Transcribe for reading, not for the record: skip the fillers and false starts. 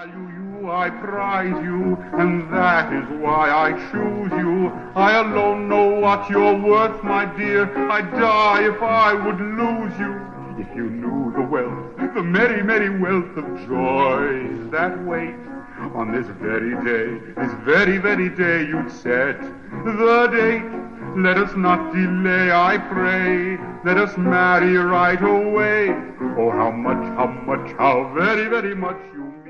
value you, I prize you, and that is why I choose you. I alone know what you're worth, my dear. I'd die if I would lose you. If you knew the wealth, the merry, merry wealth of joys that wait on this very day, this very, very day you'd set the date. Let us not delay, I pray. Let us marry right away. Oh, how much, how very, very much you mean.